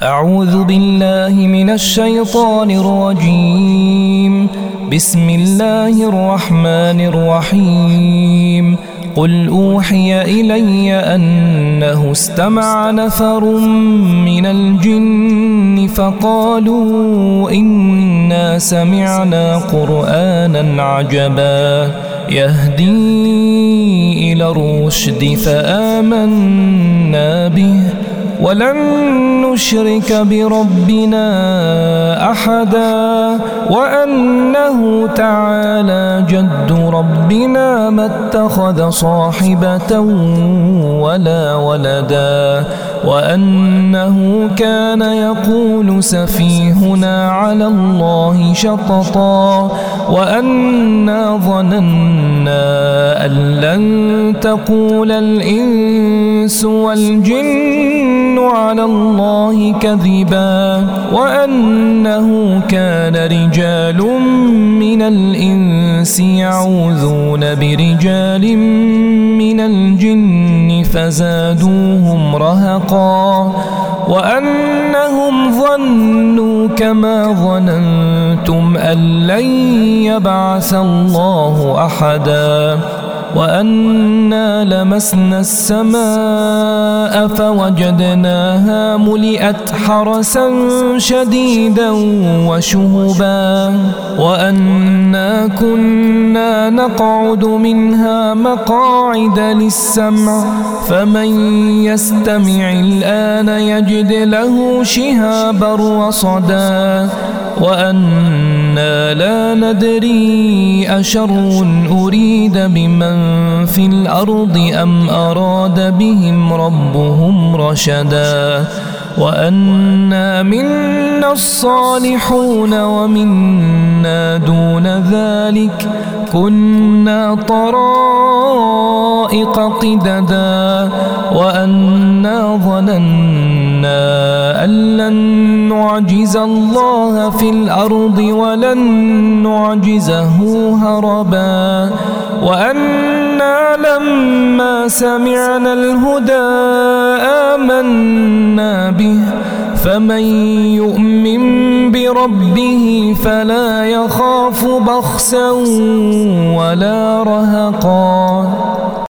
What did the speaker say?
أعوذ بالله من الشيطان الرجيم. بسم الله الرحمن الرحيم. قل أوحي إلي أنه استمع نفر من الجن فقالوا إنا سمعنا قرآنا عجبا يهدي إلى الرشد فآمنا به ولن نشرك بربنا أحدا وأنه تعالى جد ربنا ما اتخذ صاحبة ولا ولدا وأنه كان يقول سفيهنا على الله شططا وأنا ظننا أن لن تقول الإنس والجن على الله كذبا وأنه كان رجال من الإنس يعوذون برجال من الجن فزادوهم رهقا وأنهم ظنوا كما ظننتم أن لن يبعث الله أحدا وأنا لمسنا السماء فوجدناها ملئت حرسا شديدا وشهبا وأنا كنا نقعد منها مقاعد للسمع فمن يستمع الآن يجد له شهابا رصدا وأنا لا ندري أشر أريد بمن في الأرض أم أراد بهم ربهم رشدا وأنا منا الصالحون ومنا دون ذلك كنا طرائق قددا وأنا ظننا أن لن نعجز الله في الأرض ولن نعجزه هربا وأنا لما سمعنا الهدى آمنا به فمن يؤمن بربه فلا يخاف بخسا ولا رهقا.